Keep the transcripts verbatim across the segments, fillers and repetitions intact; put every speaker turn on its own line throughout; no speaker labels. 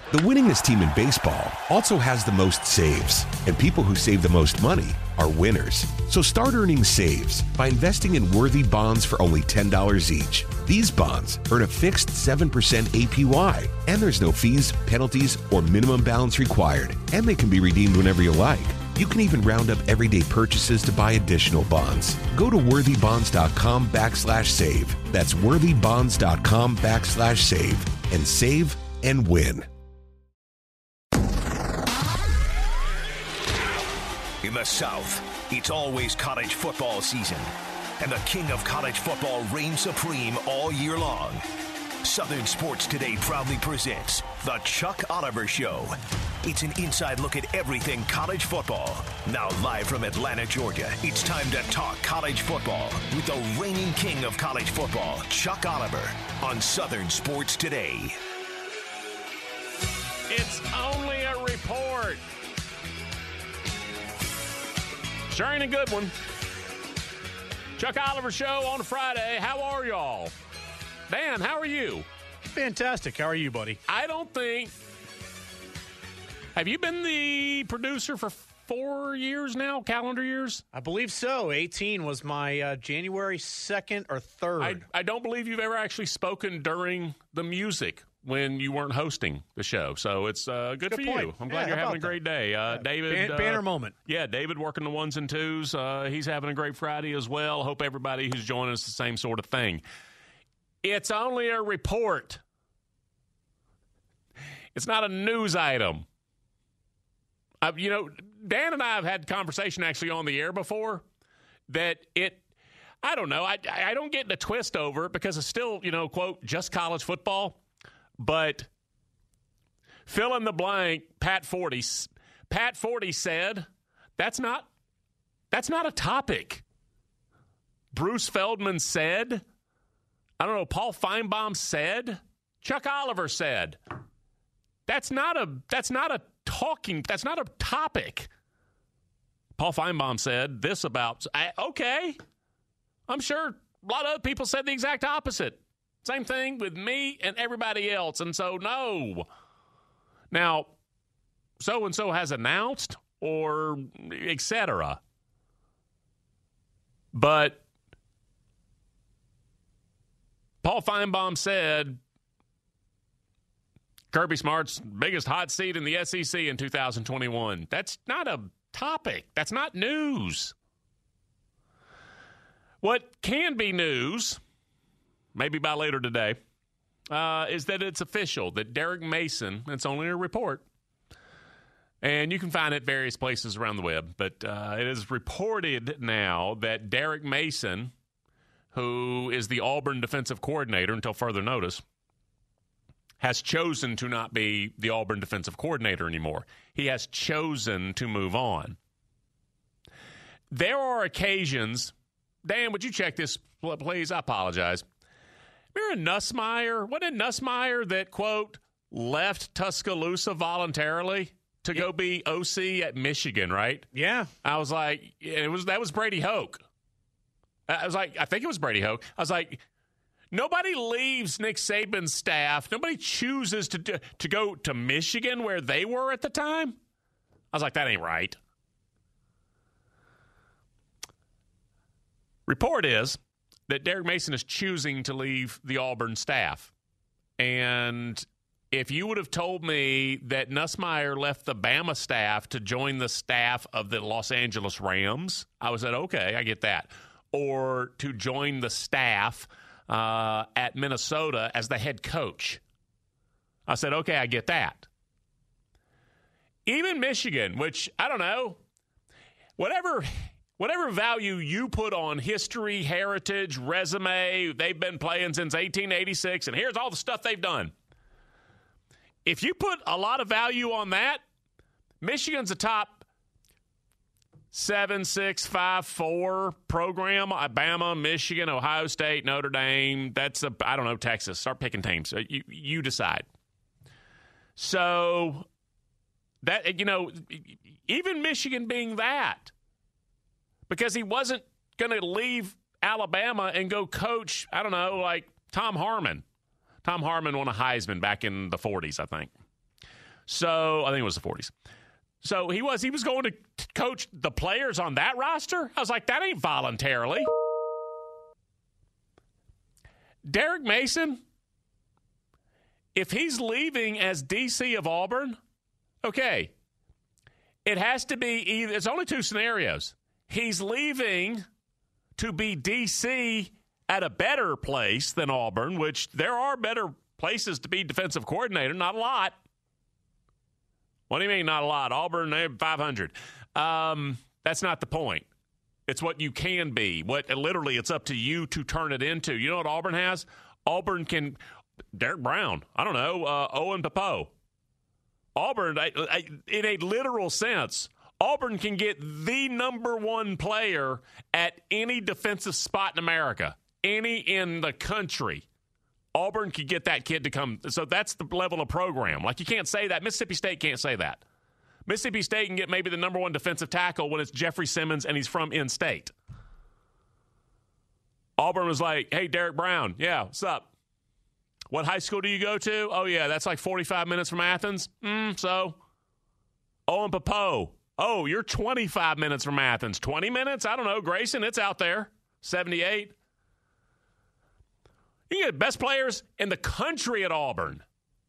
The winningest team in baseball also has the most saves, and people who save the most money are winners. So start earning saves by investing in worthy bonds for only ten dollars each. These bonds earn a fixed seven percent A P Y, and there's no fees, penalties, or minimum balance required, and they can be redeemed whenever you like. You can even round up everyday purchases to buy additional bonds. Go to worthybonds.com backslash save. That's worthybonds.com backslash save and save and win.
In the South, it's always college football season, and the king of college football reigns supreme all year long. Southern Sports Today proudly presents The Chuck Oliver Show. It's an inside look at everything college football. Now live from Atlanta, Georgia, it's time to talk college football with the reigning king of college football, Chuck Oliver, on Southern Sports Today.
It's only a report. Sure ain't a good one. Chuck Oliver Show on a Friday. How are y'all? Dan, how are you?
Fantastic. How are you, buddy?
I don't think... Have you been the producer for four years now, calendar years?
I believe so. eighteen was my uh, January second or third.
I, I don't believe you've ever actually spoken during the music when you weren't hosting the show. So it's uh, good, good for
point.
you. I'm glad
yeah,
you're having a
that?
great day. Uh,
yeah.
David.
Ban- banner
uh,
moment.
Yeah, David working the ones and twos. Uh, he's having a great Friday as well. Hope everybody who's joining us the same sort of thing. It's only a report. It's not a news item. Uh, you know, Dan and I have had conversation actually on the air before that it, I don't know, I, I don't get in a twist over it because it's still, you know, quote, just college football. But fill in the blank, Pat Forty. Pat Forty said, that's not, that's not a topic. Bruce Feldman said, I don't know, Paul Feinbaum said, Chuck Oliver said, that's not a, that's not a talking, that's not a topic. Paul Feinbaum said this about, I, okay, I'm sure a lot of other people said the exact opposite. Same thing with me and everybody else. And so, no. Now, so-and-so has announced or et cetera. But Paul Feinbaum said Kirby Smart's biggest hot seat in the S E C in two thousand twenty-one. That's not a topic. That's not news. What can be news, maybe by later today, uh, is that it's official, that Derek Mason, it's only a report, and you can find it at various places around the web, but uh, it is reported now that Derek Mason, who is the Auburn defensive coordinator until further notice, has chosen to not be the Auburn defensive coordinator anymore. He has chosen to move on. There are occasions, Dan, would you check this, please? I apologize. Remember Nussmeier? Wasn't it Nussmeier that, quote, left Tuscaloosa voluntarily to go be O C at Michigan, right?
Yeah.
I was like, it was that was Brady Hoke. I was like, I think it was Brady Hoke. I was like, nobody leaves Nick Saban's staff. Nobody chooses to to go to Michigan where they were at the time. I was like, that ain't right. Report is that Derek Mason is choosing to leave the Auburn staff. And if you would have told me that Nussmeier left the Bama staff to join the staff of the Los Angeles Rams, I would have said, okay, I get that. Or to join the staff uh, at Minnesota as the head coach, I said, okay, I get that. Even Michigan, which, I don't know, whatever... Whatever value you put on history, heritage, resume, they've been playing since eighteen eighty-six, and here's all the stuff they've done. If you put a lot of value on that, Michigan's a top seven, six, five, four program. Alabama, Michigan, Ohio State, Notre Dame. That's a, I don't know, Texas. Start picking teams. You, you decide. So, that, you know, even Michigan being that, because he wasn't going to leave Alabama and go coach, I don't know, like Tom Harmon. Tom Harmon won a Heisman back in the forties, I think. So I think it was the forties. So he was he was going to coach the players on that roster? I was like, that ain't voluntarily. Derek Mason, if he's leaving as D C of Auburn, okay, it has to be either, it's only two scenarios. He's leaving to be D C at a better place than Auburn, which there are better places to be defensive coordinator, not a lot. What do you mean not a lot? Auburn, they have five hundred. Um, that's not the point. It's what you can be. What literally, it's up to you to turn it into. You know what Auburn has? Auburn can – Derek Brown. I don't know. Uh, Owen Pappoe. Auburn, I, I, in a literal sense, Auburn can get the number one player at any defensive spot in America, any in the country. Auburn could get that kid to come. So that's the level of program. Like, you can't say that. Mississippi State can't say that. Mississippi State can get maybe the number one defensive tackle when it's Jeffrey Simmons and he's from in-state. Auburn was like, hey, Derek Brown, yeah, what's up? What high school do you go to? Oh, yeah, that's like forty-five minutes from Athens. Mm, so, Owen Pappoe. Oh, you're twenty-five minutes from Athens. twenty minutes? I don't know. Grayson, it's out there. seventy-eight. You can get best players in the country at Auburn.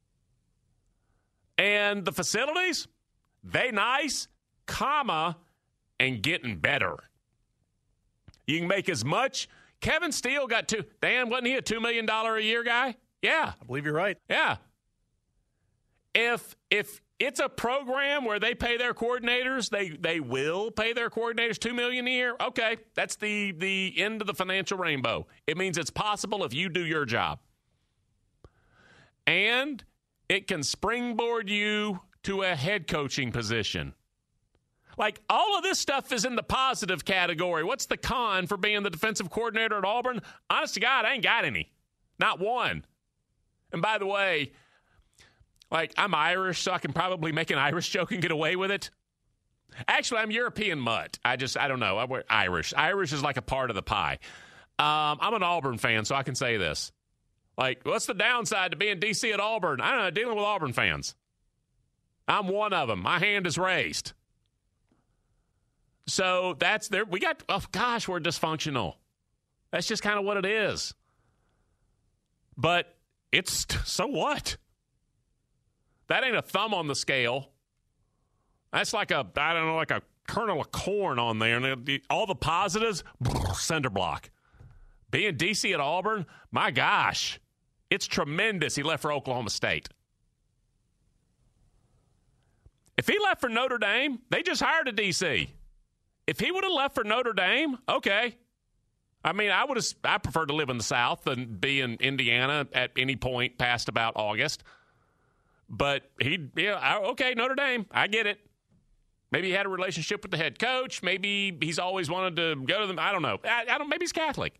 And the facilities, they nice, comma, and getting better. You can make as much. Kevin Steele got two. Dan, wasn't he a two million dollars a year guy? Yeah.
I believe you're right.
Yeah. If if it's a program where they pay their coordinators, they they will pay their coordinators two million dollars a year, okay, that's the, the end of the financial rainbow. It means it's possible if you do your job. And it can springboard you to a head coaching position. Like, all of this stuff is in the positive category. What's the con for being the defensive coordinator at Auburn? Honest to God, I ain't got any. Not one. And by the way, like, I'm Irish, so I can probably make an Irish joke and get away with it. Actually, I'm European mutt. I just, I don't know. I'm Irish. Irish is like a part of the pie. Um, I'm an Auburn fan, so I can say this. Like, what's the downside to being D C at Auburn? I don't know, dealing with Auburn fans. I'm one of them. My hand is raised. So that's there. We got, oh gosh, we're dysfunctional. That's just kind of what it is. But it's, so what? That ain't a thumb on the scale. That's like a, I don't know, like a kernel of corn on there. And all the positives, cinder block. Being D C at Auburn, my gosh, it's tremendous he left for Oklahoma State. If he left for Notre Dame, they just hired a D C. If he would have left for Notre Dame, okay. I mean, I would have, I prefer to live in the South than be in Indiana at any point past about August. But he, yeah, okay, Notre Dame, I get it. Maybe he had a relationship with the head coach. Maybe he's always wanted to go to them. I don't know. I, I don't. Maybe he's Catholic.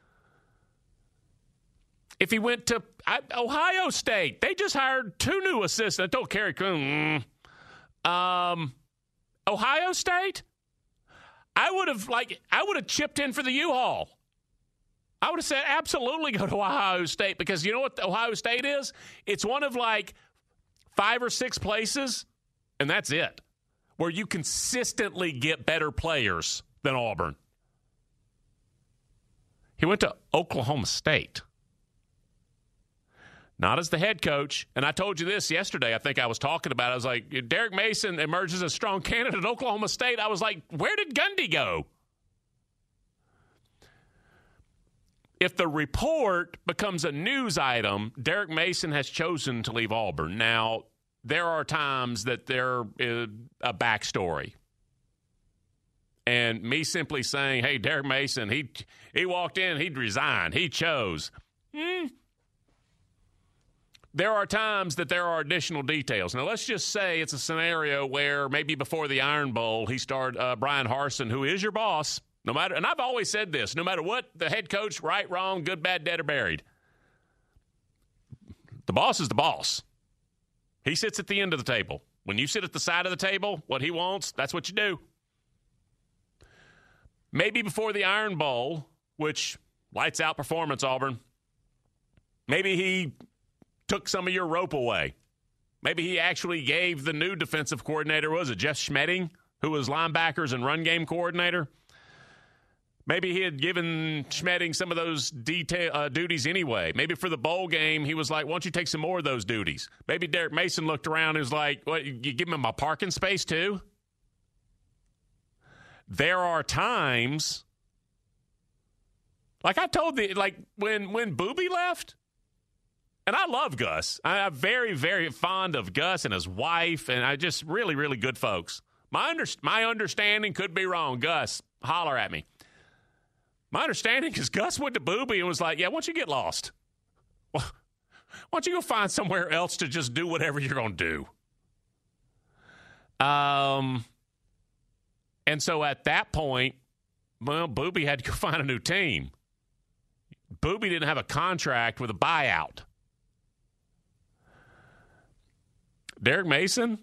If he went to I, Ohio State, they just hired two new assistants. I told Kerry Coon, mm, um, Ohio State. I would have like I would have chipped in for the U-Haul. I would have said absolutely go to Ohio State because you know what Ohio State is? It's one of like five or six places, and that's it, where you consistently get better players than Auburn. He went to Oklahoma State. Not as the head coach. And I told you this yesterday. I think I was talking about it. I was like, Derek Mason emerges as a strong candidate at Oklahoma State. I was like, where did Gundy go? If the report becomes a news item, Derek Mason has chosen to leave Auburn. Now, there are times that there is a backstory. And me simply saying, hey, Derek Mason, he he walked in, he resigned, he chose. Hmm. There are times that there are additional details. Now, let's just say it's a scenario where maybe before the Iron Bowl, he started uh, Brian Harsin, who is your boss, no matter, and I've always said this, no matter what the head coach, right, wrong, good, bad, dead, or buried, the boss is the boss. He sits at the end of the table. When you sit at the side of the table, what he wants, that's what you do. Maybe before the Iron Bowl, which lights out performance, Auburn, maybe he took some of your rope away. Maybe he actually gave the new defensive coordinator, was it Jeff Schmedding, who was linebackers and run game coordinator? Maybe he had given Schmedding some of those detail, uh, duties anyway. Maybe for the bowl game, he was like, why don't you take some more of those duties? Maybe Derek Mason looked around and was like, what, you give him my parking space too? There are times, like I told the, like when, when Booby left, and I love Gus. I'm very, very fond of Gus and his wife, and I just really, really good folks. My, under, my understanding could be wrong. Gus, holler at me. My understanding is Gus went to Booby and was like, yeah, why don't you get lost? Well, why don't you go find somewhere else to just do whatever you're going to do? Um, and so at that point, well, Booby had to go find a new team. Booby didn't have a contract with a buyout. Derek Mason,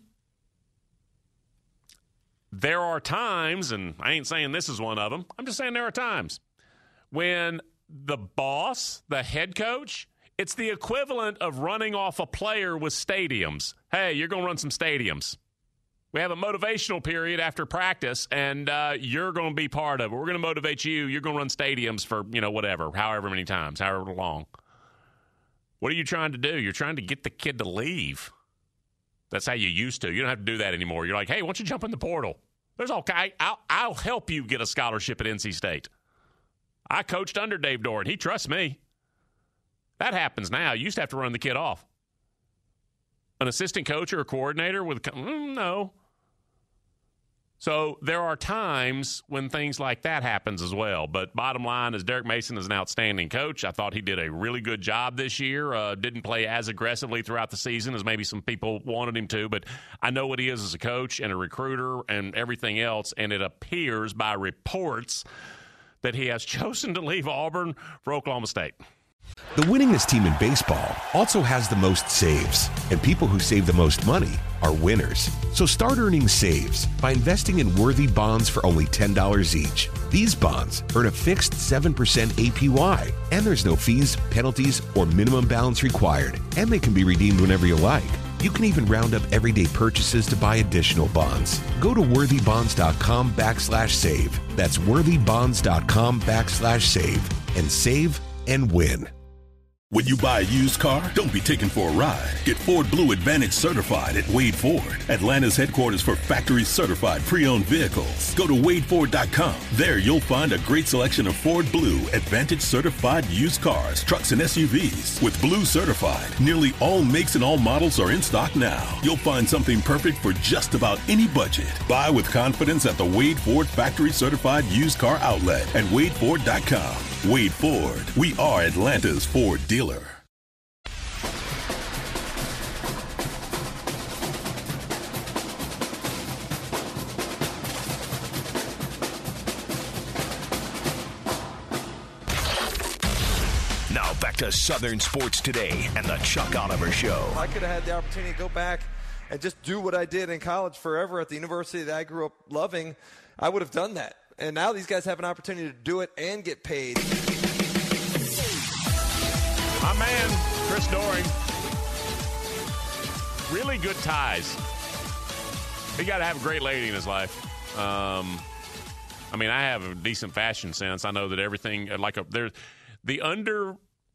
there are times, and I ain't saying this is one of them, I'm just saying there are times when the boss, the head coach, it's the equivalent of running off a player with stadiums. Hey, you're going to run some stadiums. We have a motivational period after practice, and uh, you're going to be part of it. We're going to motivate you. You're going to run stadiums for, you know, whatever, however many times, however long. What are you trying to do? You're trying to get the kid to leave. That's how you used to. You don't have to do that anymore. You're like, hey, why don't you jump in the portal? There's all kind. I'll, I'll help you get a scholarship at N C State. I coached under Dave Doran. He trusts me. That happens now. You used to have to run the kid off. An assistant coach or a coordinator with mm, no. So there are times when things like that happens as well. But bottom line is Derek Mason is an outstanding coach. I thought he did a really good job this year. Uh, didn't play as aggressively throughout the season as maybe some people wanted him to. But I know what he is as a coach and a recruiter and everything else. And it appears by reports that he has chosen to leave Auburn for Oklahoma State.
The winningest team in baseball also has the most saves, and people who save the most money are winners. So start earning saves by investing in worthy bonds for only ten dollars each. These bonds earn a fixed seven percent A P Y, and there's no fees, penalties, or minimum balance required, and they can be redeemed whenever you like. You can even round up everyday purchases to buy additional bonds. Go to worthybonds.com backslash save. That's worthybonds.com backslash save and save and win.
When you buy a used car, don't be taken for a ride. Get Ford Blue Advantage certified at Wade Ford, Atlanta's headquarters for factory certified pre-owned vehicles. Go to wade ford dot com. There you'll find a great selection of Ford Blue Advantage certified used cars, trucks, and S U Vs. With Blue certified, nearly all makes and all models are in stock now. You'll find something perfect for just about any budget. Buy with confidence at the Wade Ford factory certified used car outlet at wade ford dot com. Wade Ford, we are Atlanta's Ford dealer.
Now back to Southern Sports Today and the Chuck Oliver Show.
I could have had the opportunity to go back and just do what I did in college forever at the university that I grew up loving. I would have done that. And now these guys have an opportunity to do it and get paid.
My man, Chris Doering. Really good ties. He got to have a great lady in his life. Um, I mean, I have a decent fashion sense. I know that everything, like a, there's the under,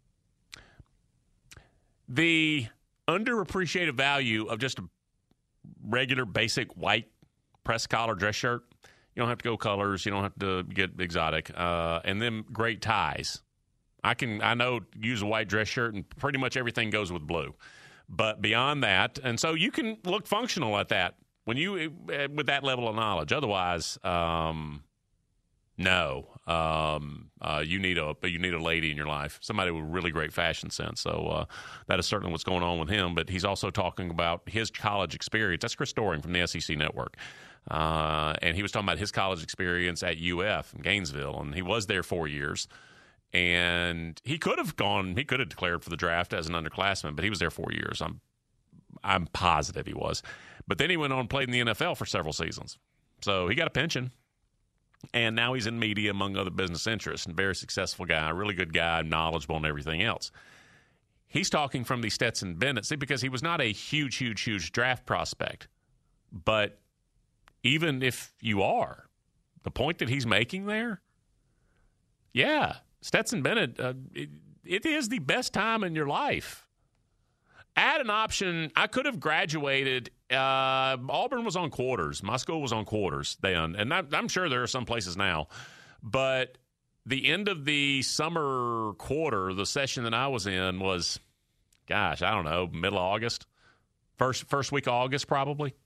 the underappreciated value of just a regular, basic white press collar dress shirt. You don't have to go colors. You don't have to get exotic. Uh, and then great ties. I can, I know, use a white dress shirt and pretty much everything goes with blue. But beyond that, and so you can look functional at that when you, with that level of knowledge. Otherwise, um, no, um, uh, you need a, you need a lady in your life, somebody with really great fashion sense. So uh, that is certainly what's going on with him. But he's also talking about his college experience. That's Chris Doering from the S E C Network. Uh, and he was talking about his college experience at U F in Gainesville, and he was there four years. And he could have gone, he could have declared for the draft as an underclassman, but he was there four years. I'm I'm positive he was. But then he went on and played in the N F L for several seasons. So he got a pension. And now he's in media, among other business interests, and very successful guy, really good guy, knowledgeable and everything else. he's talking from the Stetson Bennett. See, because he was not a huge, huge, huge draft prospect. But even if you are, the point that he's making there, yeah, Stetson Bennett, uh, it, it is the best time in your life. Add an option. I could have graduated. Uh, Auburn was on quarters. My school was on quarters then. And I'm, I'm sure there are some places now. But the end of the summer quarter, the session that I was in was, gosh, I don't know, middle of August. First, first week of August probably.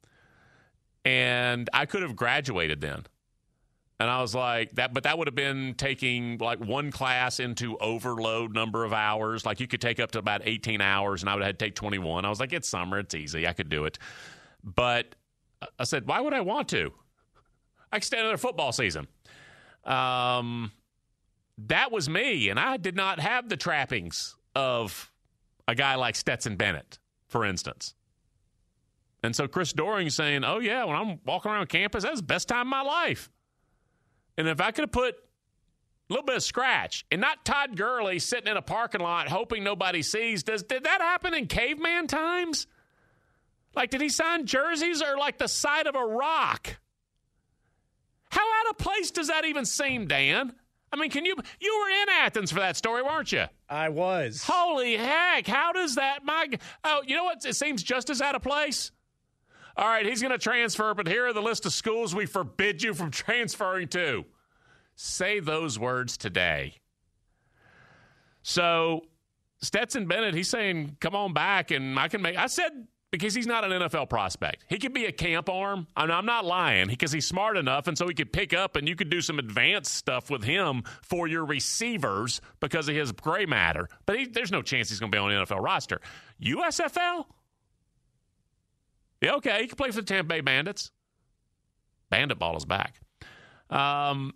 And I could have graduated then. And I was like, that, but that would have been taking like one class into overload number of hours. Like you could take up to about eighteen hours, and I would have had to take twenty-one. I was like, it's summer. It's easy. I could do it. But I said, why would I want to? I could stay another football season. Um, that was me, and I did not have the trappings of a guy like Stetson Bennett, for instance. And so Chris Doering's saying, oh, yeah, when I'm walking around campus, that's the best time of my life. And if I could have put a little bit of scratch and not Todd Gurley sitting in a parking lot hoping nobody sees, does did that happen in caveman times? Like, did he sign jerseys or like the side of a rock? How out of place does that even seem, Dan? I mean, can you – you were in Athens for that story, weren't you?
I was.
Holy heck. How does that – my oh, you know what? It seems just as out of place. All right, he's going to transfer, but here are the list of schools we forbid you from transferring to. Say those words today. So Stetson Bennett, he's saying, come on back, and I can make – I said because he's not an N F L prospect. He could be a camp arm. I mean, I'm not lying because he's smart enough, and so he could pick up, and you could do some advanced stuff with him for your receivers because of his gray matter. But he, there's no chance he's going to be on an N F L roster. U S F L? Yeah, okay, he can play for the Tampa Bay Bandits. Bandit ball is back. Um,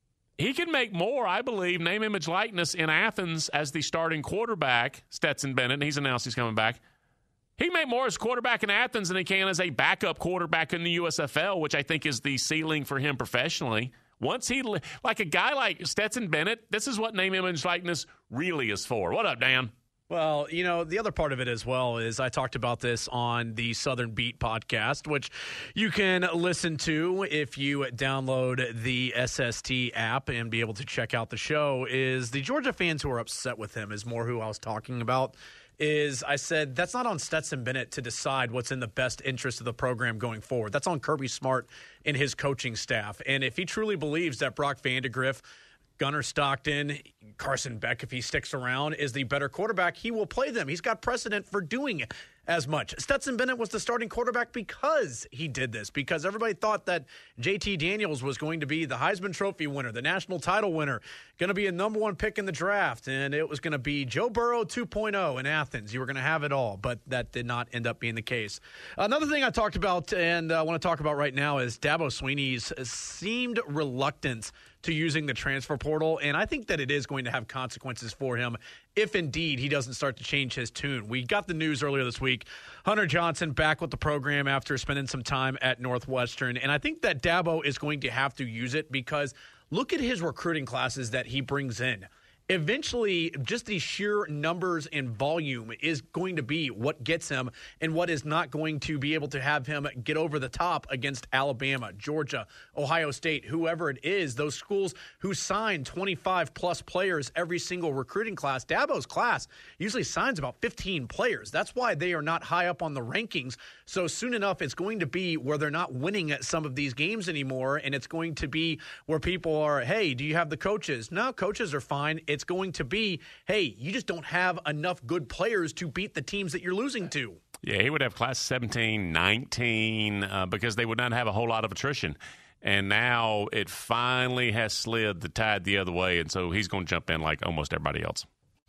he can make more, I believe, name, image, likeness in Athens as the starting quarterback, Stetson Bennett, and he's announced he's coming back. He can make more as quarterback in Athens than he can as a backup quarterback in the U S F L, which I think is the ceiling for him professionally. Once he, like a guy like Stetson Bennett, this is what name, image, likeness really is for. What up, Dan?
Well, you know, the other part of it as well is I talked about this on the Southern Beat podcast, which you can listen to if you download the S S T app and be able to check out the show, is the Georgia fans who are upset with him is more who I was talking about. Is I said that's not on Stetson Bennett to decide what's in the best interest of the program going forward. That's on Kirby Smart and his coaching staff. And if he truly believes that Brock Vandagriff, Gunnar Stockton, Carson Beck, if he sticks around, is the better quarterback, he will play them. He's got precedent for doing it as much. Stetson Bennett was the starting quarterback because he did this, because everybody thought that J T Daniels was going to be the Heisman Trophy winner, the national title winner, going to be a number one pick in the draft, and it was going to be Joe Burrow two point oh in Athens. You were going to have it all, but that did not end up being the case. Another thing I talked about and I uh, want to talk about right now is Dabo Swinney's seemed reluctance to using the transfer portal, and I think that it is going to have consequences for him if indeed he doesn't start to change his tune. We got the news earlier this week. Hunter Johnson back with the program after spending some time at Northwestern, and I think that Dabo is going to have to use it because look at his recruiting classes that he brings in. Eventually, just the sheer numbers and volume is going to be what gets him and what is not going to be able to have him get over the top against Alabama, Georgia, Ohio State, whoever it is, those schools who sign twenty-five plus players every single recruiting class. Dabo's class usually signs about fifteen players. That's why they are not high up on the rankings. So soon enough, it's going to be where they're not winning at some of these games anymore, and it's going to be where people are, hey, do you have the coaches? No, coaches are fine. It's It's going to be, hey, you just don't have enough good players to beat the teams that you're losing to.
Yeah, he would have class seventeen, nineteen, uh, because they would not have a whole lot of attrition. And now it finally has slid the tide the other way, and so he's going to jump in like almost everybody else.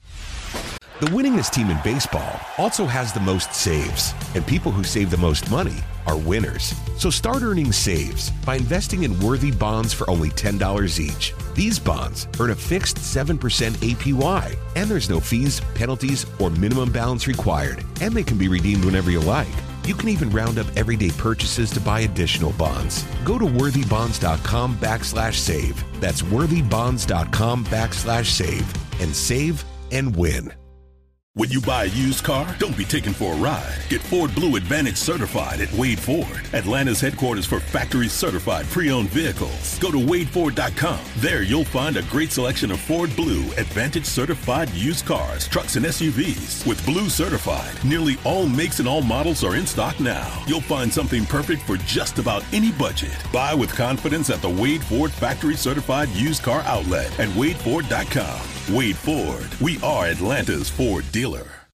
The winningest team in baseball also has the most saves, and people who save the most money are winners. So start earning saves by investing in worthy bonds for only ten dollars each. These bonds earn a fixed seven percent A P Y, and there's no fees, penalties, or minimum balance required, and they can be redeemed whenever you like. You can even round up everyday purchases to buy additional bonds. Go to worthybonds.com backslash save. That's worthybonds.com backslash save and save and win.
When you buy a used car, don't be taken for a ride. Get Ford Blue Advantage certified at Wade Ford, Atlanta's headquarters for factory certified pre-owned vehicles. Go to wade ford dot com. There you'll find a great selection of Ford Blue Advantage certified used cars, trucks, and S U Vs. With Blue certified, nearly all makes and all models are in stock now. You'll find something perfect for just about any budget. Buy with confidence at the Wade Ford factory certified used car outlet at wade ford dot com. Wade Ford. We are Atlanta's Ford dealer.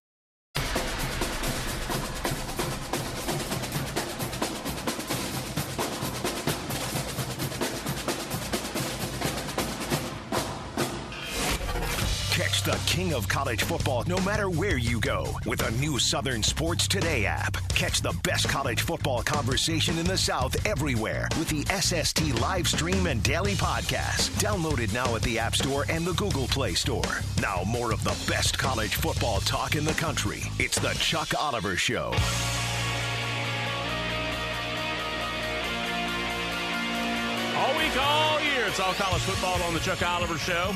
Catch the king of college football no matter where you go with a new Southern Sports Today app. Catch the best college football conversation in the South everywhere with the S S T live stream and daily podcast. Download it now at the App Store and the Google Play Store. Now more of the best college football talk in the country. It's the Chuck Oliver Show.
All week, all year, it's all college football on the Chuck Oliver Show.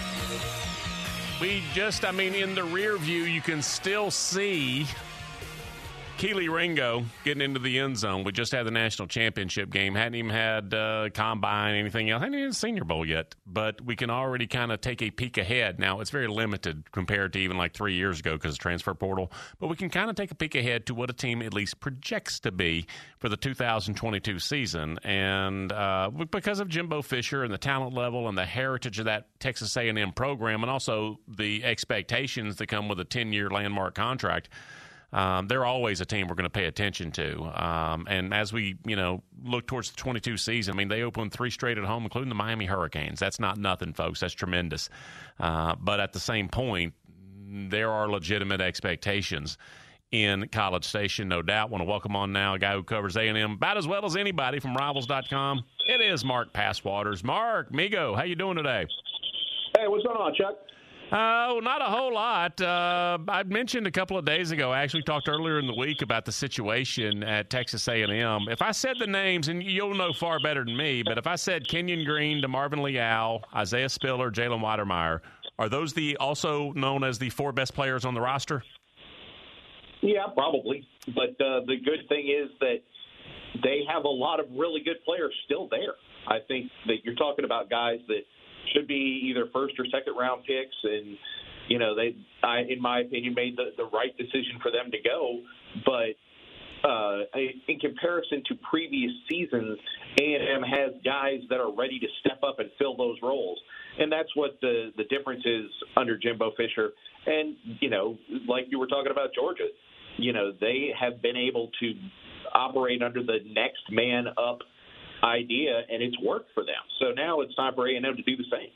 We just, I mean, in the rear view, you can still see Keely Ringo getting into the end zone. We just had the national championship game. Hadn't even had uh, combine, anything else. Hadn't even Senior Bowl yet. But we can already kind of take a peek ahead. Now, it's very limited compared to even like three years ago because of transfer portal. But we can kind of take a peek ahead to what a team at least projects to be for the two thousand twenty-two season. And uh, because of Jimbo Fisher and the talent level and the heritage of that Texas A and M program and also the expectations that come with a ten-year landmark contract, Um, they're always a team we're going to pay attention to. Um, and as we, you know, look towards the twenty-two season, I mean, they opened three straight at home, including the Miami Hurricanes. That's not nothing, folks. That's tremendous. Uh, but at the same point, there are legitimate expectations in College Station, no doubt. Want to welcome on now a guy who covers A and M about as well as anybody from Rivals dot com. It is Mark Passwaters. Mark, Migo, how you doing today?
Hey, what's going on, Chuck?
Uh, well, not a whole lot. Uh, I mentioned a couple of days ago, I actually talked earlier in the week about the situation at Texas A and M. If I said the names, and you'll know far better than me, but if I said Kenyon Green, DeMarvin Leal, Isaiah Spiller, Jalen Weidermeyer, are those the also known as the four best players on the roster?
Yeah, probably. But uh, the good thing is that they have a lot of really good players still there. I think that you're talking about guys that should be either first or second round picks, and you know they, I, in my opinion, made the, the right decision for them to go. But uh, in comparison to previous seasons, A and M has guys that are ready to step up and fill those roles, and that's what the the difference is under Jimbo Fisher. And you know, like you were talking about Georgia, you know they have been able to operate under the next man up idea, and it's worked for them. So now it's time for A and M to do the same.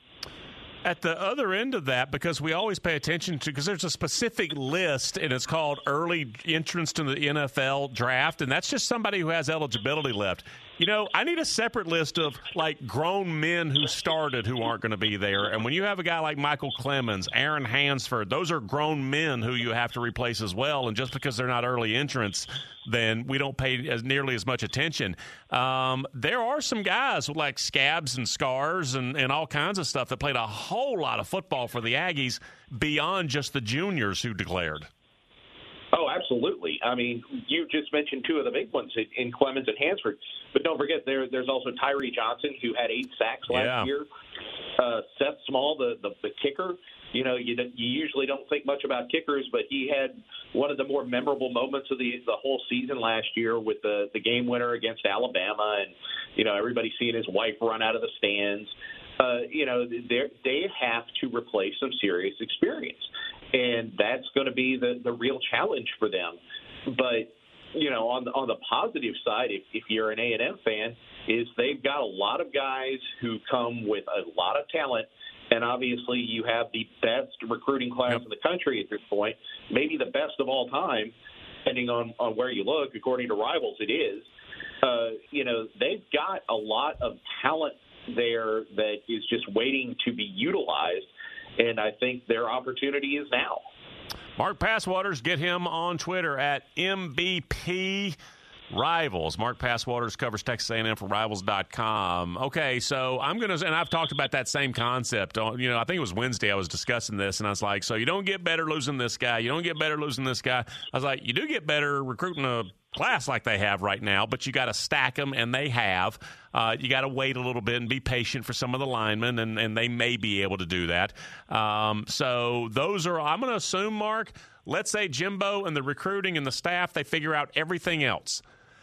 At the other end of that, because we always pay attention to, because there's a specific list, and it's called early entrance to the N F L draft, and that's just somebody who has eligibility left. You know, I need a separate list of, like, grown men who started who aren't going to be there. And when you have a guy like Michael Clemens, Aaron Hansford, those are grown men who you have to replace as well. And just because they're not early entrants, then we don't pay as nearly as much attention. Um, there are some guys with, like, scabs and scars and, and all kinds of stuff that played a whole lot of football for the Aggies beyond just the juniors who declared.
Oh, absolutely. I mean, you just mentioned two of the big ones in Clemens and Hansford. But don't forget, there, there's also Tyree Johnson, who had eight sacks last
yeah.
year. Uh, Seth Small, the, the, the kicker. You know, you, you usually don't think much about kickers, but he had one of the more memorable moments of the the whole season last year with the, the game winner against Alabama. And, you know, everybody seeing his wife run out of the stands. Uh, you know, they have to replace some serious experience. And that's going to be the, the real challenge for them. But, you know, on the, on the positive side, if, if you're an A and M fan, is they've got a lot of guys who come with a lot of talent. And obviously you have the best recruiting class yep. in the country at this point, maybe the best of all time, depending on, on where you look. According to Rivals, it is. Uh, you know, they've got a lot of talent there that is just waiting to be utilized. And I think their opportunity is now.
Mark Passwaters, get him on Twitter at M B P Rivals. Mark Passwaters covers Texas A and M for Rivals dot com. Okay, so I'm going to, and I've talked about that same concept. You know, I think it was Wednesday I was discussing this, and I was like, so you don't get better losing this guy. You don't get better losing this guy. I was like, you do get better recruiting a class like they have right now, but you got to stack them, and they have. Uh, you got to wait a little bit and be patient for some of the linemen, and, and they may be able to do that. Um, so those are, I'm going to assume, Mark, let's say Jimbo and the recruiting and the staff, they figure out everything else.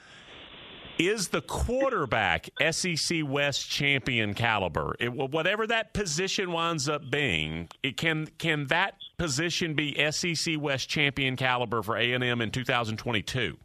Is the quarterback S E C West champion caliber? It, whatever that position winds up being, it can can that position be S E C West champion caliber for A and M in two thousand twenty-two?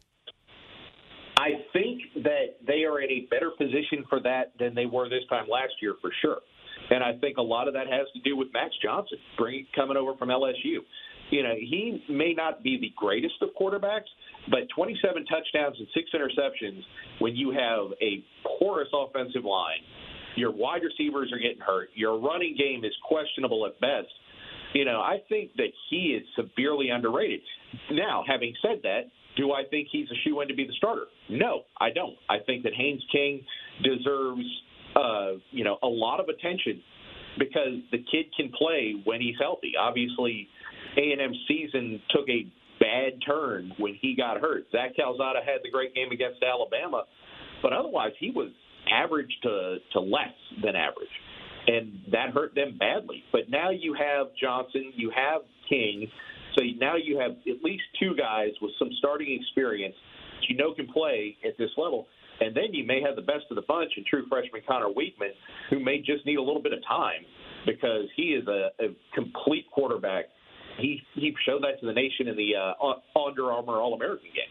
I think that they are in a better position for that than they were this time last year, for sure. And I think a lot of that has to do with Max Johnson bring, coming over from L S U. You know, he may not be the greatest of quarterbacks, but twenty-seven touchdowns and six interceptions when you have a porous offensive line, your wide receivers are getting hurt, your running game is questionable at best. You know, I think that he is severely underrated. Now, having said that, do I think he's a shoo-in to be the starter? No, I don't. I think that Haynes King deserves, uh, you know, a lot of attention because the kid can play when he's healthy. Obviously, A and M's season took a bad turn when he got hurt. Zach Calzada had the great game against Alabama, but otherwise he was average to, to less than average, and that hurt them badly. But now you have Johnson, you have King, so now you have at least two guys with some starting experience that you know can play at this level. And then you may have the best of the bunch in true freshman Connor Weekman, who may just need a little bit of time because he is a, a complete quarterback. He he showed that to the nation in the uh, Under Armour All-American game.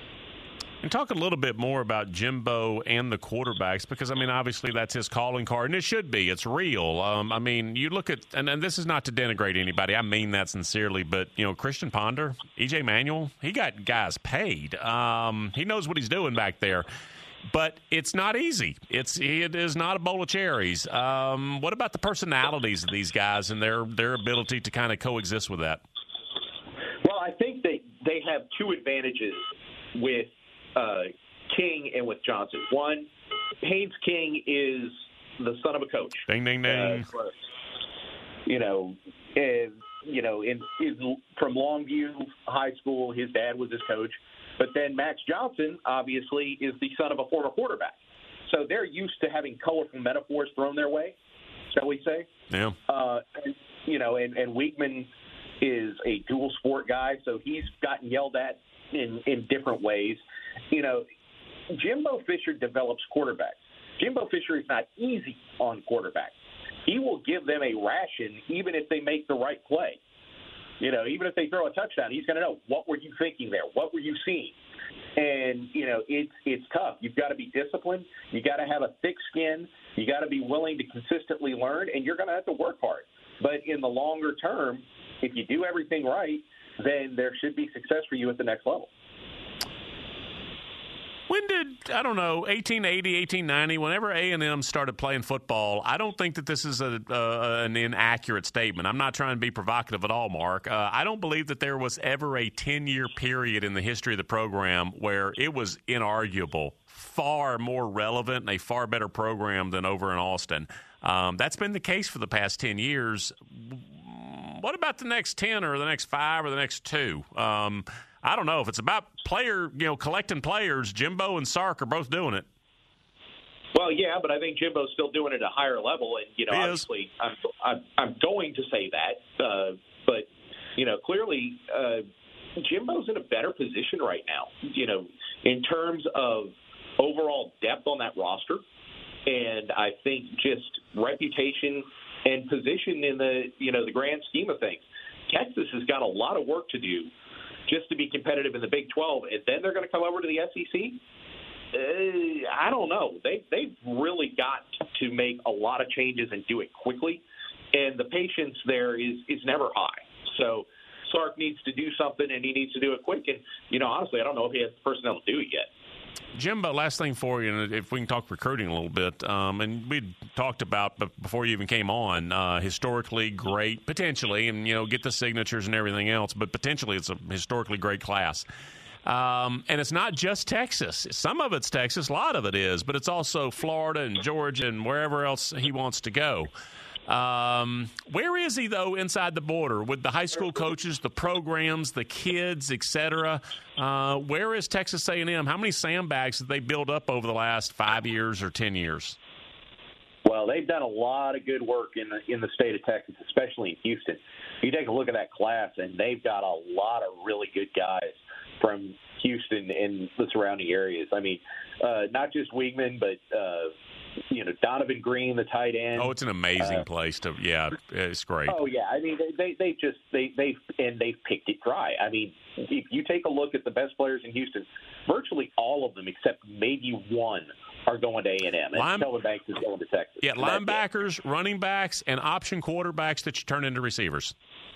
And talk a little bit more about Jimbo and the quarterbacks because, I mean, obviously that's his calling card, and it should be. It's real. Um, I mean, you look at – and this is not to denigrate anybody. I mean that sincerely. But, you know, Christian Ponder, E J Manuel, he got guys paid. Um, he knows what he's doing back there. But it's not easy. It's It is not a bowl of cherries. Um, what about the personalities of these guys and their, their ability to kind of coexist with that?
Well, I think they, they have two advantages with uh, King and with Johnson. One, Haynes King is the son of a coach.
Ding, ding, ding.
Uh, you know, and, you know, in, in, from Longview High School, his dad was his coach. But then Max Johnson, obviously, is the son of a former quarterback. So they're used to having colorful metaphors thrown their way, shall we say.
Yeah.
Uh, and, you know, and, and Weekman is a dual sport guy, so he's gotten yelled at in, in different ways. You know, Jimbo Fisher develops quarterbacks. Jimbo Fisher is not easy on quarterbacks. He will give them a ration even if they make the right play. You know, even if they throw a touchdown, he's going to know, what were you thinking there? What were you seeing? And, you know, it's it's tough. You've got to be disciplined. You got to have a thick skin. You got to be willing to consistently learn, and you're going to have to work hard. But in the longer term, if you do everything right, then there should be success for you at the next level.
When did, I don't know, eighteen eighty, eighteen ninety, whenever A and M started playing football, I don't think that this is a, uh, an inaccurate statement. I'm not trying to be provocative at all, Mark. Uh, I don't believe that there was ever a ten-year period in the history of the program where it was inarguable, far more relevant and a far better program than over in Austin. Um, that's been the case for the past ten years. What about the next ten or the next five or the next two? Um I don't know. If it's about player, you know, collecting players, Jimbo and Sark are both doing it.
Well, yeah, but I think Jimbo's still doing it at a higher level. And, you know,
he
obviously I'm, I'm, I'm going to say that. Uh, but, you know, clearly uh, Jimbo's in a better position right now, you know, in terms of overall depth on that roster. And I think just reputation and position in the, you know, the grand scheme of things. Texas has got a lot of work to do just to be competitive in the Big twelve, and then they're going to come over to the S E C? Uh, I don't know. They, they've really got to make a lot of changes and do it quickly, and the patience there is, is never high. So Sark needs to do something, and he needs to do it quick. And, you know, honestly, I don't know if he has the personnel to do it yet.
Jimbo, last thing for you, and if we can talk recruiting a little bit, um, and we talked about before you even came on, uh, historically great, potentially, and, you know, get the signatures and everything else, but potentially it's a historically great class. Um, and it's not just Texas. Some of it's Texas, a lot of it is, but it's also Florida and Georgia and wherever else he wants to go. Um, where is he, though, inside the border with the high school coaches, the programs, the kids, et cetera? Uh, where is Texas A and M? How many sandbags did they build up over the last five years or ten years?
Well, they've done a lot of good work in the in the state of Texas, especially in Houston. You take a look at that class, and they've got a lot of really good guys from Houston and the surrounding areas. I mean, uh, not just Weigman, but uh, you know, Donovan Green, the tight end.
Oh, it's an amazing uh, place to. Yeah, it's great.
Oh yeah, I mean, they they, they just they they and they've picked it dry. I mean, if you take a look at the best players in Houston, virtually all of them except maybe one are going to A and M. And
Line,
Kelvin Banks is going to Texas.
Yeah, linebackers, running backs, and option quarterbacks that you turn into receivers.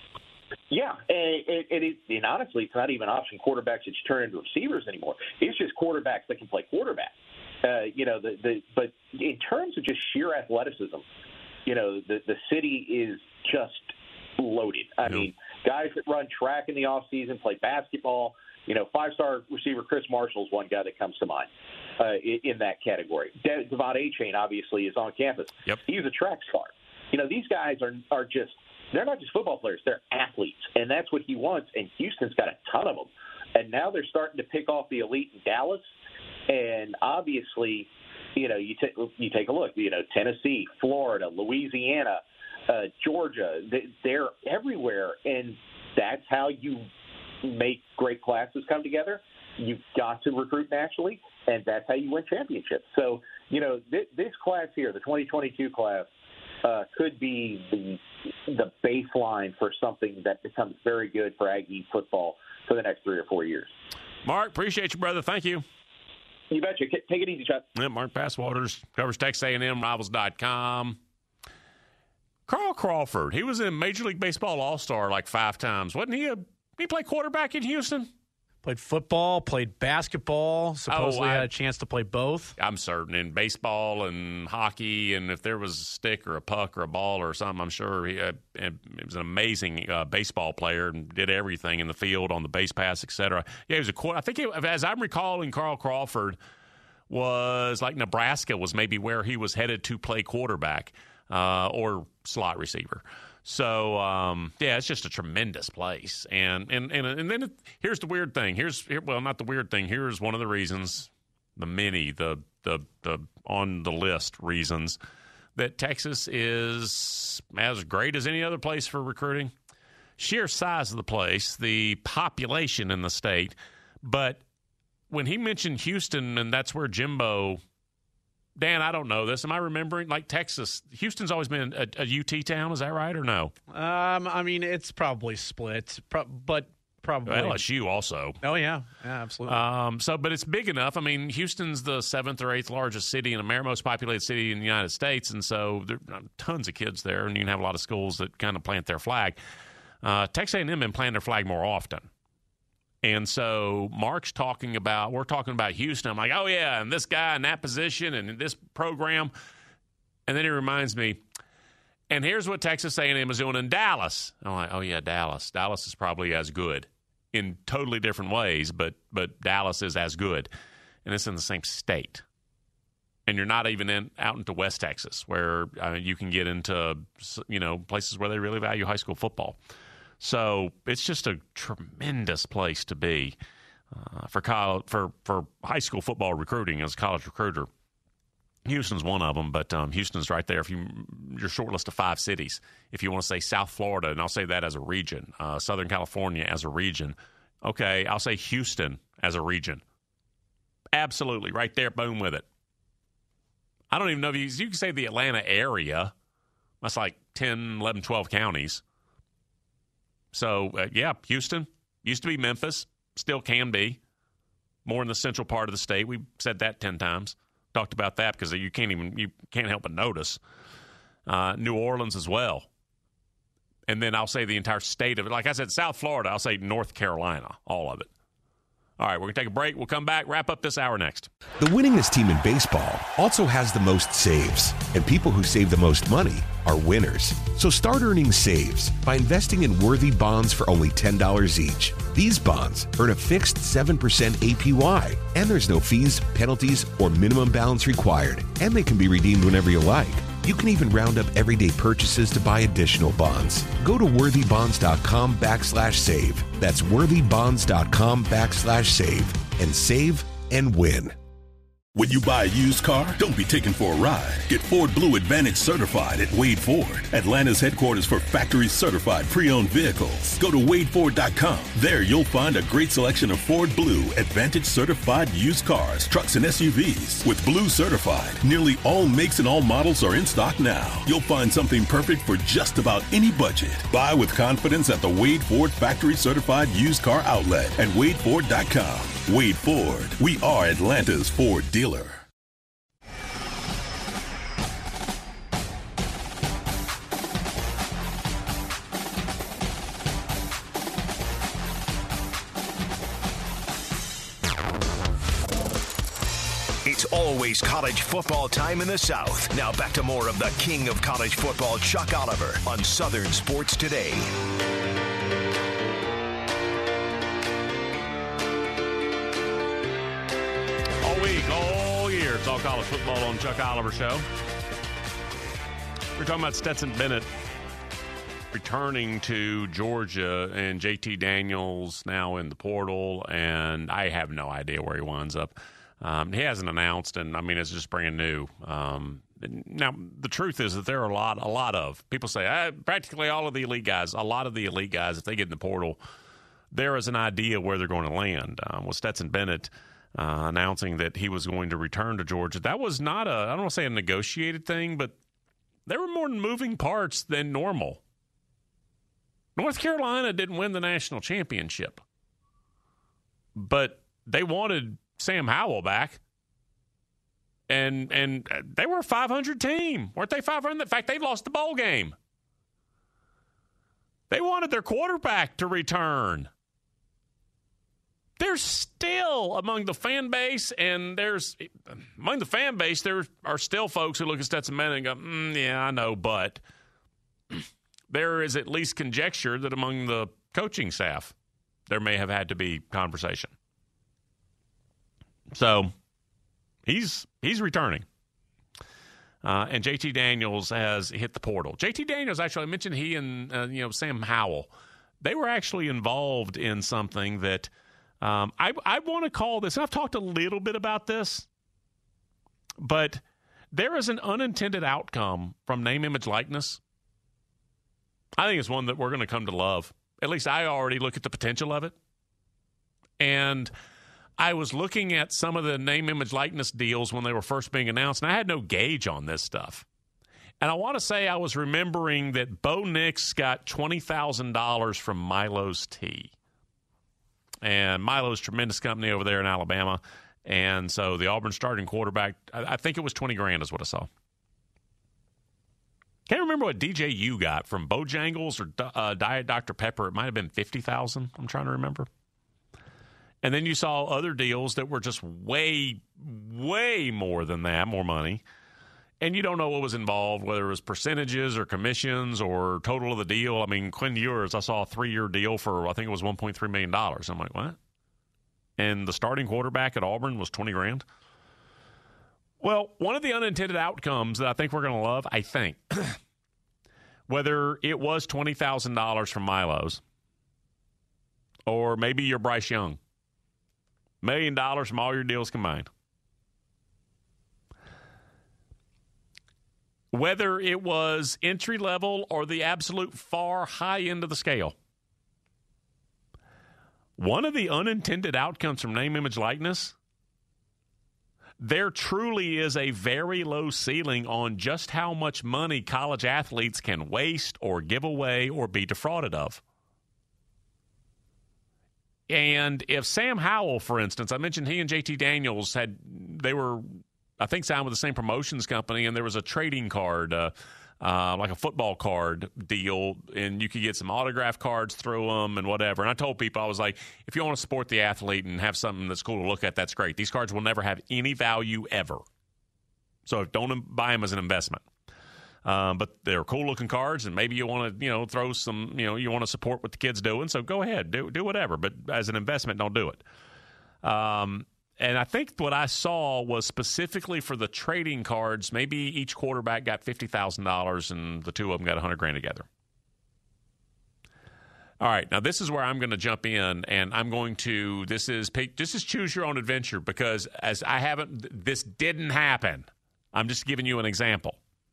Yeah, and, and, it, and honestly, it's not even option quarterbacks that you turn into receivers anymore. It's just quarterbacks that can play quarterback. Uh, you know, the, the but in terms of just sheer athleticism, you know, the the city is just loaded. I yep. mean, guys that run track in the off season, play basketball. You know, five-star receiver Chris Marshall is one guy that comes to mind uh, in, in that category. De- Devon Achane, obviously, is on campus.
Yep.
He's a track star. You know, these guys are are just they're not just football players; they're athletes, and that's what he wants. And Houston's got a ton of them. And now they're starting to pick off the elite in Dallas. And obviously, you know, you take you take a look. You know, Tennessee, Florida, Louisiana, uh, Georgia. They, they're everywhere, and that's how you make great classes come together. You've got to recruit nationally, and that's how you win championships. So, you know, th- this class here, the twenty twenty-two class, uh, could be the the baseline for something that becomes very good for Aggie football for the next three or four years.
Mark, appreciate you, brother. Thank you.
You betcha. Take it easy, Chuck.
Yeah, Mark Passwaters covers Texas A and M, Rivals dot com. Carl Crawford, he was in Major League Baseball All-Star like five times. Wasn't he a – he played quarterback in Houston?
Played football, played basketball, supposedly
oh, I,
had a chance to play both.
I'm certain. In baseball and hockey, and if there was a stick or a puck or a ball or something, I'm sure he, uh, he was an amazing uh, baseball player and did everything in the field, on the base pass, et cetera. Yeah, he was a – I think, he, as I'm recalling, Carl Crawford was like Nebraska was maybe where he was headed to play quarterback uh, or slot receiver. So, um, yeah, it's just a tremendous place. And and and, and then it, here's the weird thing. Here's here, well, not the weird thing. Here's one of the reasons, the many, the, the, the on the list reasons that Texas is as great as any other place for recruiting. Sheer size of the place, the population in the state. But when he mentioned Houston, and that's where Jimbo – Dan, I don't know this. Am I remembering? Like Texas, Houston's always been a, a U T town. Is that right or no?
Um, I mean, it's probably split, pro- but probably
L S U also.
Oh yeah, yeah, absolutely.
Um, so, but it's big enough. I mean, Houston's the seventh or eighth largest city in America, most populated city in the United States, and so there are tons of kids there, and you can have a lot of schools that kind of plant their flag. Uh, Texas A and M been planting their flag more often. And so Mark's talking about, we're talking about Houston. I'm like, oh, yeah, and this guy in that position and in this program. And then he reminds me, and here's what Texas A and M is doing in Dallas. I'm like, oh, yeah, Dallas. Dallas is probably as good in totally different ways, but but Dallas is as good. And it's in the same state. And you're not even in out into West Texas where uh, you can get into, you know, places where they really value high school football. So it's just a tremendous place to be uh, for college, for for high school football recruiting as a college recruiter. Houston's one of them, but um, Houston's right there. If you your short list of five cities, if you want to say South Florida, and I'll say that as a region, uh, Southern California as a region. Okay, I'll say Houston as a region. Absolutely, right there, boom with it. I don't even know if you, you can say the Atlanta area. That's like ten, eleven, twelve counties. So, uh, yeah, Houston used to be Memphis, still can be. More in the central part of the state. We've said that ten times. Talked about that because you can't even you can't help but notice. Uh, New Orleans as well. And then I'll say the entire state of it. Like I said, South Florida, I'll say North Carolina, all of it. All right, we're going to take a break. We'll come back, wrap up this hour next.
The winningest team in baseball also has the most saves, and people who save the most money are winners. So start earning saves by investing in worthy bonds for only ten dollars each. These bonds earn a fixed seven percent A P Y, and there's no fees, penalties, or minimum balance required, and they can be redeemed whenever you like. You can even round up everyday purchases to buy additional bonds. Go to worthybonds.com backslash save. That's worthybonds.com backslash save and save and win.
When you buy a used car, don't be taken for a ride. Get Ford Blue Advantage certified at Wade Ford, Atlanta's headquarters for factory certified pre-owned vehicles. Go to wade ford dot com. There you'll find a great selection of Ford Blue Advantage certified used cars, trucks, and S U Vs. With Blue certified, nearly all makes and all models are in stock now. You'll find something perfect for just about any budget. Buy with confidence at the Wade Ford factory certified used car outlet at wade ford dot com. Wade Ford. We are Atlanta's Ford dealer.
It's always college football time in the South. Now back to more of the king of college football, Chuck Oliver, on Southern Sports Today.
All week, all year, it's all college football on Chuck Oliver Show. We're talking about Stetson Bennett returning to Georgia and J T Daniels now in the portal, and I have no idea where he winds up. Um, he hasn't announced, and I mean, it's just brand new. Um, now, the truth is that there are a lot, a lot of people say ah, practically all of the elite guys, a lot of the elite guys, if they get in the portal, there is an idea where they're going to land. Um, with Stetson Bennett uh, announcing that he was going to return to Georgia, that was not a, I don't want to say a negotiated thing, but there were more moving parts than normal. North Carolina didn't win the national championship, but they wanted Sam Howell back, and and they were a five hundred team. Weren't they five hundred? In fact, they lost the bowl game. They wanted their quarterback to return. There's still among the fan base, and there's among the fan base, there are still folks who look at Stetson Bennett and go, mm, yeah, I know, but there is at least conjecture that among the coaching staff, there may have had to be conversation. So he's he's returning. Uh, and J T Daniels has hit the portal. J T Daniels, actually, I mentioned he and uh, you know Sam Howell. They were actually involved in something that um, I, I want to call this, and I've talked a little bit about this, but there is an unintended outcome from name, image, likeness. I think it's one that we're going to come to love. At least I already look at the potential of it. And I was looking at some of the name, image, likeness deals when they were first being announced, and I had no gauge on this stuff. And I want to say I was remembering that Bo Nix got twenty thousand dollars from Milo's Tea. And Milo's a tremendous company over there in Alabama. And so the Auburn starting quarterback, I, I think it was twenty grand is what I saw. Can't remember what D J U got from Bojangles or uh, Diet Doctor Pepper. It might have been fifty thousand dollars. I'm trying to remember. And then you saw other deals that were just way, way more than that, more money. And you don't know what was involved, whether it was percentages or commissions or total of the deal. I mean, Quinn Ewers, I saw a three-year deal for, I think it was one point three million dollars. I'm like, what? And the starting quarterback at Auburn was twenty grand. Well, one of the unintended outcomes that I think we're going to love, I think, whether it was twenty thousand dollars from Milo's or maybe you're Bryce Young, million dollars from all your deals combined. Whether it was entry level or the absolute far high end of the scale, one of the unintended outcomes from name, image, likeness, there truly is a very low ceiling on just how much money college athletes can waste or give away or be defrauded of. And if Sam Howell, for instance, I mentioned he and J T Daniels had, they were, I think, signed with the same promotions company, and there was a trading card uh, uh, like a football card deal, and you could get some autograph cards through them and whatever. And I told people, I was like, if you want to support the athlete and have something that's cool to look at, that's great. These cards will never have any value ever. So don't buy them as an investment. Um, but they're cool-looking cards, and maybe you want to, you know, throw some, you know, you want to support what the kid's doing. So go ahead, do do whatever. But as an investment, don't do it. Um, and I think what I saw was specifically for the trading cards. Maybe each quarterback got fifty thousand dollars, and the two of them got a hundred grand together. All right, now this is where I'm going to jump in, and I'm going to. This is this is choose your own adventure, because as I haven't, this didn't happen. I'm just giving you an example.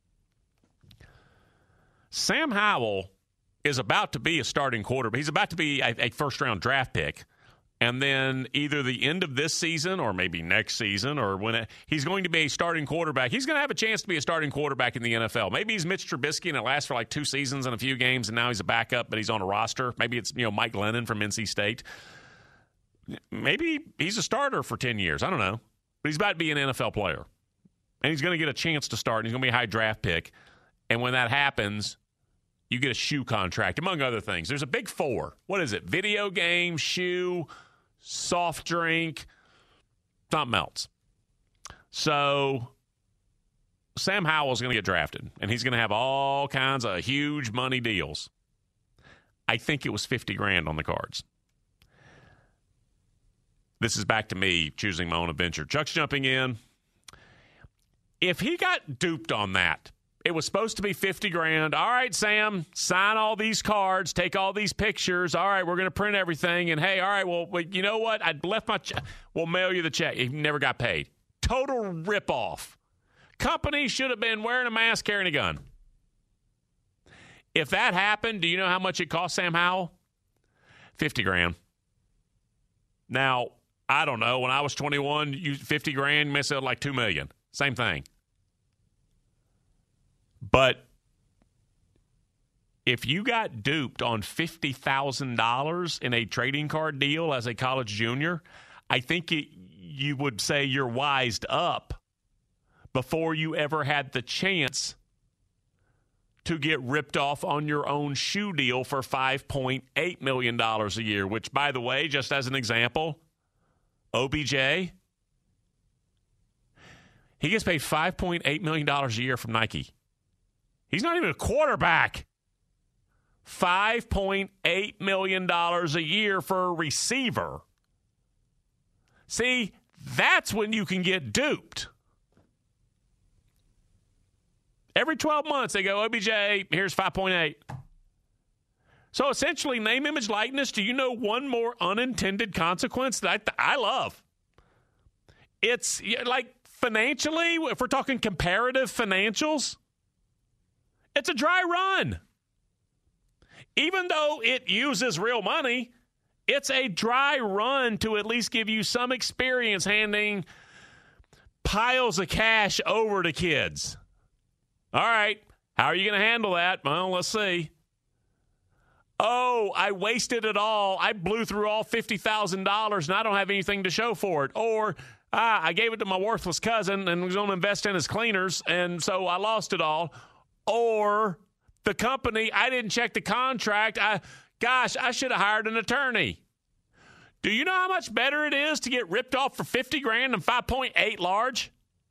Sam Howell is about to be a starting quarterback. He's about to be a, a first-round draft pick. And then either the end of this season or maybe next season or when it, he's going to be a starting quarterback. He's going to have a chance to be a starting quarterback in the N F L. Maybe he's Mitch Trubisky and it lasts for like two seasons and a few games, and now he's a backup, but he's on a roster. Maybe it's, you know, Mike Lennon from N C State. Maybe he's a starter for ten years. I don't know. But he's about to be an N F L player. And he's going to get a chance to start, and he's going to be a high draft pick. And when that happens, you get a shoe contract, among other things. There's a big four. What is it? Video game, shoe, soft drink, something else. So Sam Howell's going to get drafted, and he's going to have all kinds of huge money deals. I think it was fifty grand on the cards. This is back to me choosing my own adventure. Chuck's jumping in. If he got duped on that, it was supposed to be fifty grand. All right, Sam, sign all these cards, take all these pictures. All right, we're going to print everything. And, hey, all right, well, you know what? I left my check. We'll mail you the check. He never got paid. Total ripoff. Company should have been wearing a mask, carrying a gun. If that happened, do you know how much it cost Sam Howell? fifty grand. Now, I don't know. When I was twenty-one, you fifty grand, you may sell like two million. Same thing. But if you got duped on fifty thousand dollars in a trading card deal as a college junior, I think it, you would say you're wised up before you ever had the chance to get ripped off on your own shoe deal for five point eight million dollars a year, which, by the way, just as an example, O B J, he gets paid five point eight million dollars a year from Nike. He's not even a quarterback. five point eight million dollars a year for a receiver. See, that's when you can get duped. Every twelve months, they go, O B J, here's five point eight. So essentially, name, image, likeness. Do you know one more unintended consequence that I, I love? It's like financially, if we're talking comparative financials, it's a dry run. Even though it uses real money, it's a dry run to at least give you some experience handing piles of cash over to kids. All right, how are you going to handle that? Well, let's see. Oh, I wasted it all. I blew through all fifty thousand dollars, and I don't have anything to show for it. Or, ah, I gave it to my worthless cousin and was going to invest in his cleaners, and so I lost it all. Or the company, I didn't check the contract. I, gosh, I should have hired an attorney. Do you know how much better it is to get ripped off for fifty grand than five point eight large?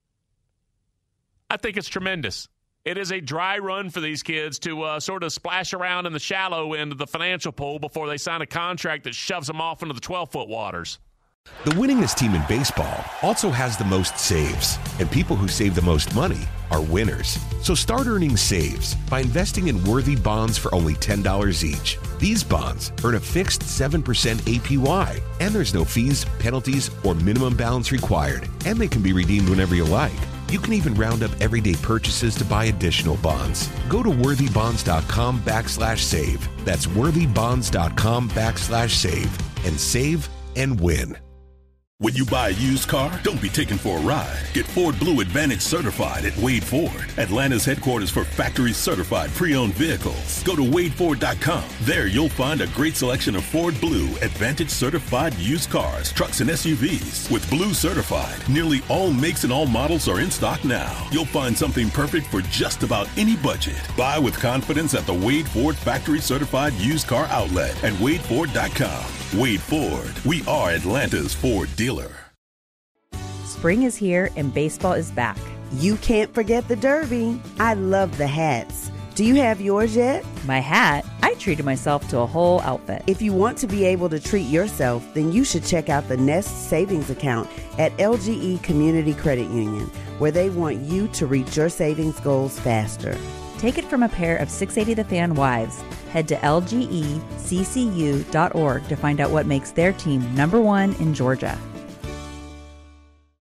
I think it's tremendous. It is a dry run for these kids to uh, sort of splash around in the shallow end of the financial pool before they sign a contract that shoves them off into the twelve-foot waters.
The winningest team in baseball also has the most saves, and people who save the most money are winners. So start earning saves by investing in worthy bonds for only ten dollars each. These bonds earn a fixed seven percent A P Y, and there's no fees, penalties, or minimum balance required, and they can be redeemed whenever you like. You can even round up everyday purchases to buy additional bonds. Go to worthybonds.com backslash save. That's worthybonds.com backslash save and save and win.
When you buy a used car, don't be taken for a ride. Get Ford Blue Advantage certified at Wade Ford, Atlanta's headquarters for factory certified pre-owned vehicles. Go to wade ford dot com. There you'll find a great selection of Ford Blue Advantage certified used cars, trucks, and S U Vs. With Blue certified, nearly all makes and all models are in stock now. You'll find something perfect for just about any budget. Buy with confidence at the Wade Ford factory certified used car outlet at wade ford dot com. Wade Ford. We are Atlanta's Ford dealer.
Spring is here and baseball is back.
You can't forget the Derby. I love the hats. Do you have yours yet?
My hat? I treated myself to a whole outfit.
If you want to be able to treat yourself, then you should check out the Nest Savings Account at L G E Community Credit Union, where they want you to reach your savings goals faster.
Take it from a pair of six eighty The Fan wives. Head to L G E C C U dot org to find out what makes their team number one in Georgia.